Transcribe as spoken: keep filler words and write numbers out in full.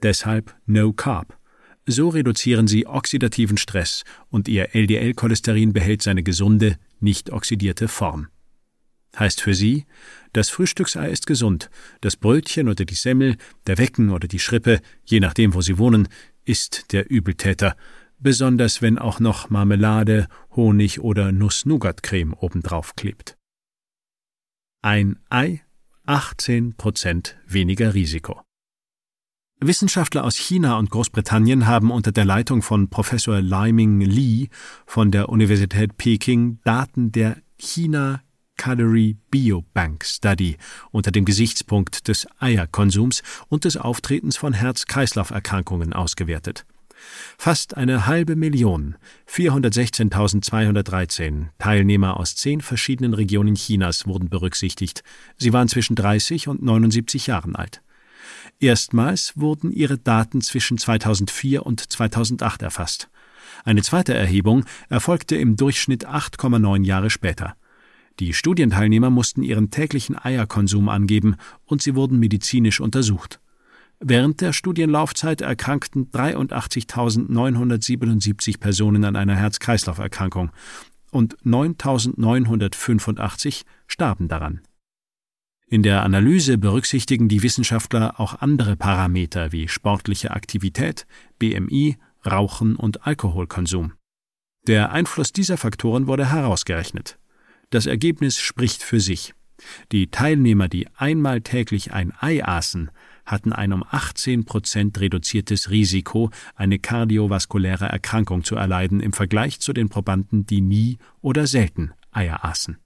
Deshalb No Carb. So reduzieren sie oxidativen Stress und ihr L D L-Cholesterin behält seine gesunde, nicht oxidierte Form. Heißt für sie, das Frühstücksei ist gesund, das Brötchen oder die Semmel, der Wecken oder die Schrippe, je nachdem, wo sie wohnen, ist der Übeltäter, besonders wenn auch noch Marmelade, Honig oder Nuss-Nougat-Creme obendrauf klebt. Ein Ei, achtzehn Prozent weniger Risiko. Wissenschaftler aus China und Großbritannien haben unter der Leitung von Professor Liming Li von der Universität Peking Daten der China Calorie Biobank Study unter dem Gesichtspunkt des Eierkonsums und des Auftretens von Herz-Kreislauf-Erkrankungen ausgewertet. Fast eine halbe Million, vierhundertsechzehntausendzweihundertdreizehn Teilnehmer aus zehn verschiedenen Regionen Chinas wurden berücksichtigt. Sie waren zwischen dreißig und neunundsiebzig Jahren alt. Erstmals wurden ihre Daten zwischen zweitausendvier und zweitausendacht erfasst. Eine zweite Erhebung erfolgte im Durchschnitt acht Komma neun Jahre später. Die Studienteilnehmer mussten ihren täglichen Eierkonsum angeben und sie wurden medizinisch untersucht. Während der Studienlaufzeit erkrankten dreiundachtzigtausendneunhundertsiebenundsiebzig Personen an einer Herz-Kreislauf-Erkrankung und neuntausendneunhundertfünfundachtzig starben daran. In der Analyse berücksichtigen die Wissenschaftler auch andere Parameter wie sportliche Aktivität, B M I, Rauchen und Alkoholkonsum. Der Einfluss dieser Faktoren wurde herausgerechnet. Das Ergebnis spricht für sich. Die Teilnehmer, die einmal täglich ein Ei aßen, hatten ein um achtzehn Prozent reduziertes Risiko, eine kardiovaskuläre Erkrankung zu erleiden im Vergleich zu den Probanden, die nie oder selten Eier aßen.